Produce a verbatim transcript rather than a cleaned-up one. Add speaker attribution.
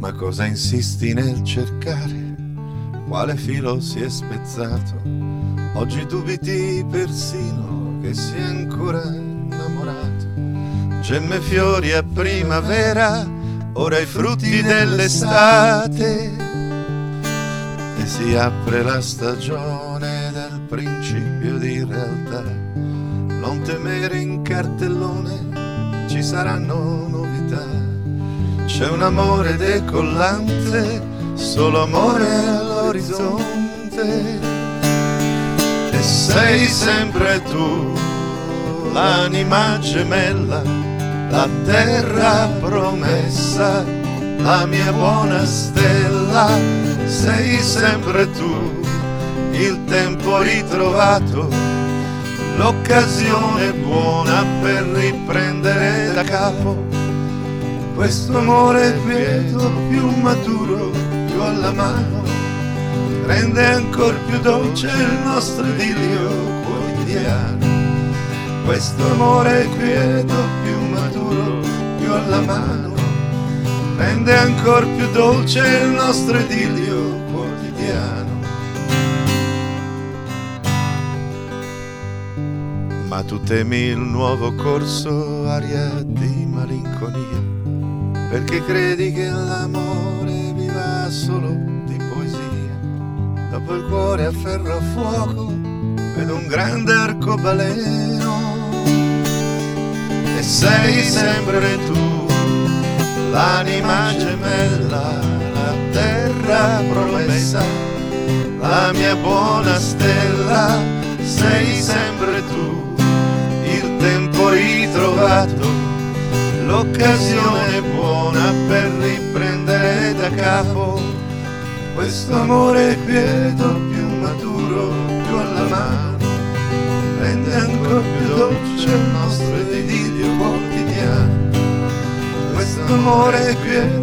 Speaker 1: Ma cosa insisti nel cercare? Quale filo si è spezzato? Oggi dubiti persino che sia ancora innamorato. Gemme fiori a primavera, ora i frutti dell'estate, e si apre la stagione del principio di realtà. Non temere in cartellone, ci saranno novità. C'è un amore decollante, solo amore all'orizzonte. E sei sempre tu, l'anima gemella, la terra promessa, la mia buona stella. Sei sempre tu, il tempo ritrovato, l'occasione buona per riprendere da capo questo amore quieto, più maturo, più alla mano, rende ancor più dolce il nostro idillio quotidiano. Questo amore quieto, più maturo, più alla mano, rende ancor più dolce il nostro idillio quotidiano. Ma tu temi il nuovo corso, aria di malinconia, perché credi che l'amore viva solo di poesia. Dopo il cuore a ferro a fuoco vedo un grande arcobaleno. E sei sempre tu, l'anima gemella, la terra promessa, la mia buona stella. Sei sempre tu, il tempo ritrovato, l'occasione buona per riprendere da capo questo amore quieto, più maturo, più alla mano, rende ancora più dolce il nostro idillio quotidiano. Questo amore quieto,